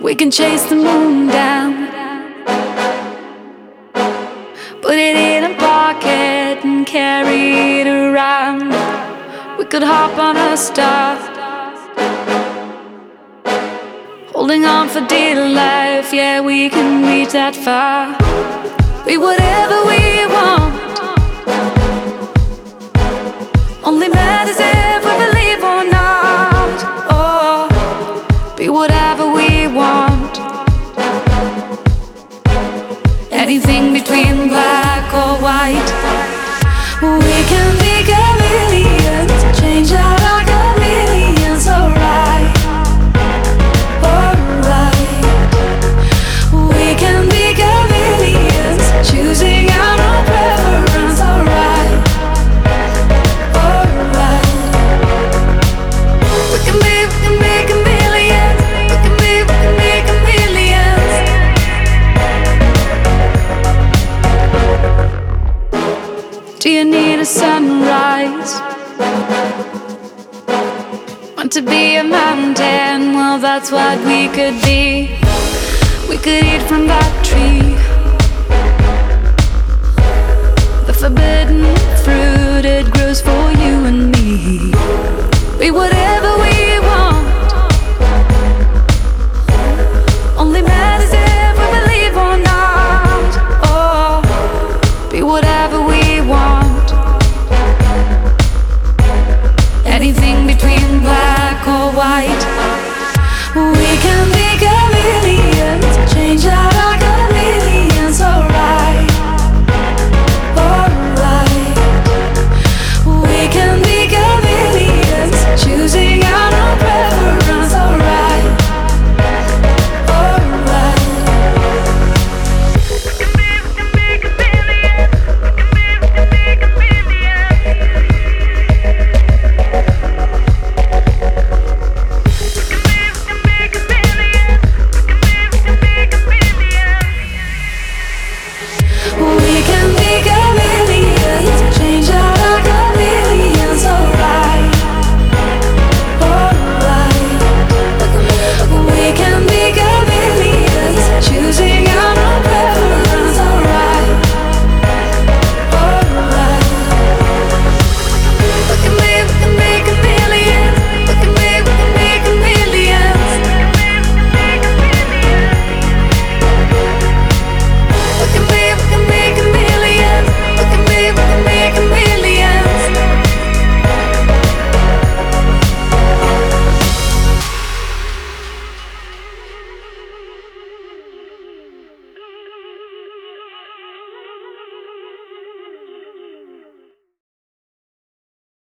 We can chase the moon down, put it in a pocket and carry it around. We could hop on a star, holding on for dear life. Yeah, we can reach that far. Be whatever we want, only matters if we believe or not. Oh, be whatever we want, anything between black or white. We can be chameleons, change out our chameleons, alright, alright. We can be chameleons, choosing our own preference, alright, alright. We can be chameleons, we can be chameleons. Do you need a sunrise? Want to be a mountain? Well, that's what we could be. We could eat from that tree, the forbidden fruit, it grows for you and me. Be whatever we want, only matters if we believe or not. Oh, be whatever